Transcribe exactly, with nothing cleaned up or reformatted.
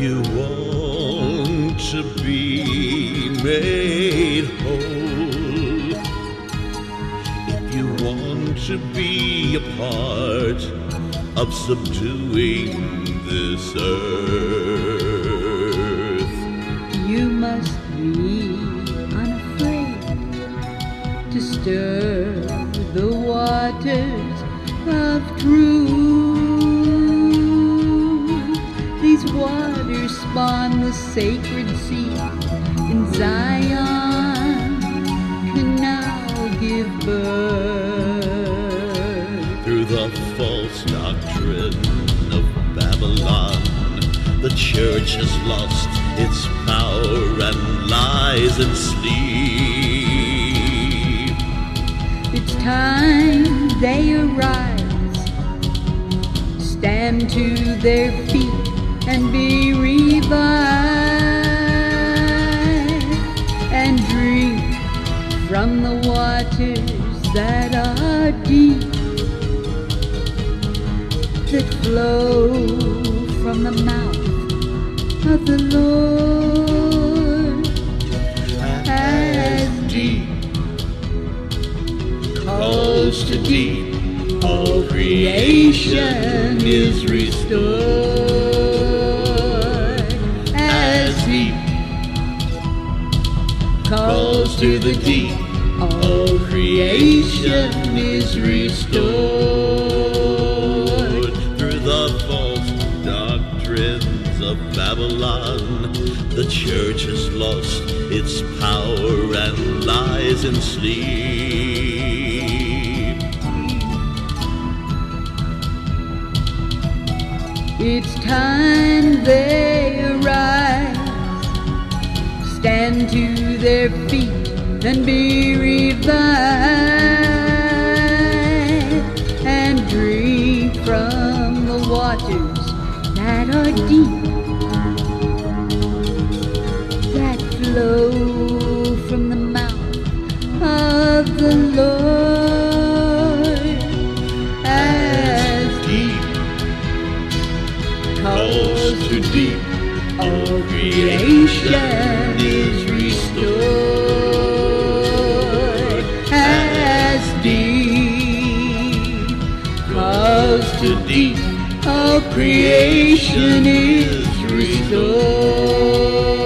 you want to be made whole, if you want to be a part of subduing this earth, you must be unafraid to stir the waters of truth. These waters spawn the sacred seed in Zion, can now give birth. Through the false doctrine of Babylon, the church has lost its power and lies in sleep. It's time they arise, stand to their feet and be revived, and drink from the waters that are deep, that flow from the mouth of the Lord. As deep calls to deep, all creation is restored. As deep calls to the deep, all creation is restored. Through the false doctrines of Babylon, the church has lost its power and lies in sleep. It's time they arise, stand to their feet and be revived, and drink from the waters that are deep, that flow from the mouth of the Lord. As deep calls to deep, all creation is restored. As deep calls to deep, all creation is restored.